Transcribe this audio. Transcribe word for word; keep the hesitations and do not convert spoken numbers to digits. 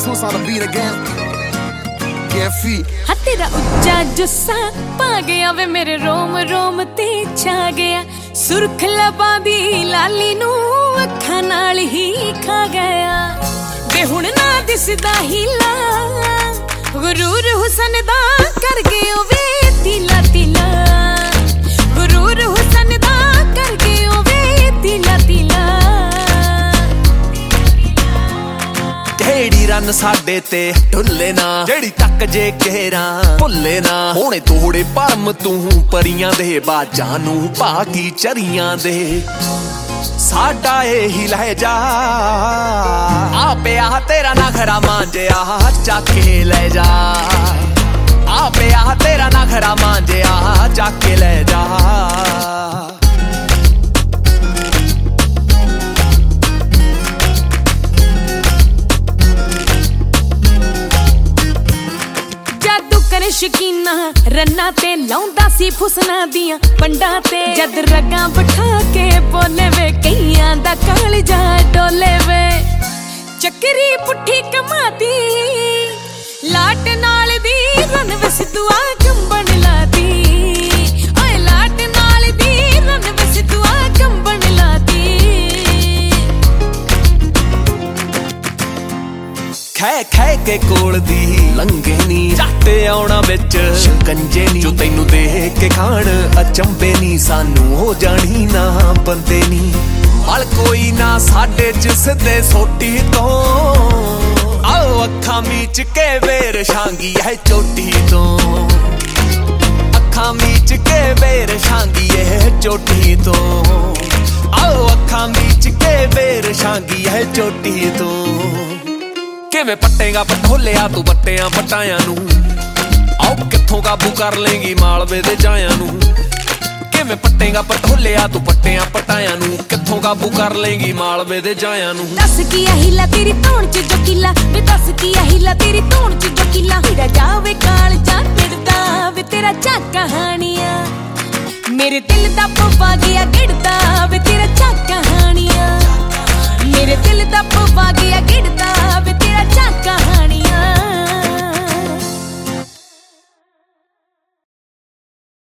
Smooth on the beat again. Get feet. हाँ तेरा उच्चा जुस्सा पा गया वे मेरे रोम रोम ते छा गया सुरख लबां दी लाली नू अखां नाल ही खा गया वे हुण ना दिसदा हीला गुरूर हुसन दा कर गए वे तिला तिला गुरूर हुसन दा कर गए वे तिला तिला केड़ी रन साडे ते ढुल्ले ना जेड़ी तक जे केरा भुल्ले ना होने तोड़े भरम तू परियां दे बाजां नू भागी चरियां दे साडा एही लहजा आ पिया तेरा नखरा मांजिया चाके ले जा आ पिया तेरा नखरा मांजिया चाके ले जा शकीना रन्ना ते लाउंदा सी फुसना दियां पंडा ते जद रगां बिठा के बोले वे कईयां दा कालजा डोले वे चक्करी पुट्ठी कमाती लाट नाल दी रन वे सिद्धुआ कंबन लाती ओए लाट नाल दी रन वे सिद्धुआ कंबन लाती खै खै के कोल दी लंघे नी झट आउणा विच शिकंजे नी जो तैनू देख के खाण अचंबे नी सानू हो जानी ना बंदे नी हल कोई ना साडे च सिद्धे सोटी तो आओ अखां मीच के वेर छांगी है चोटी तो अखां मीच के वेर छांगी है चोटी तो आओ अखां मीच के वेर छांगी है चोटी तो किवें पट्टेगा पटोलिया तू पट्टियां पटाया नू आओ कित्थों काबू कर लेंगी मालवे दे जाया नू किवें पट्टेगा पटोलिया तू पट्टियां पटाया नू कित्थों काबू कर लेंगी मालवे दे जाया नू दस की हिला तेरी धौण च जो किला वे दस की हिला तेरी धौण च जो किला तेरा जावे काल जा पिड़दा वे तेरा चा कहानियां मेरे दिल दा पवा गया गिड़दा वे तेरा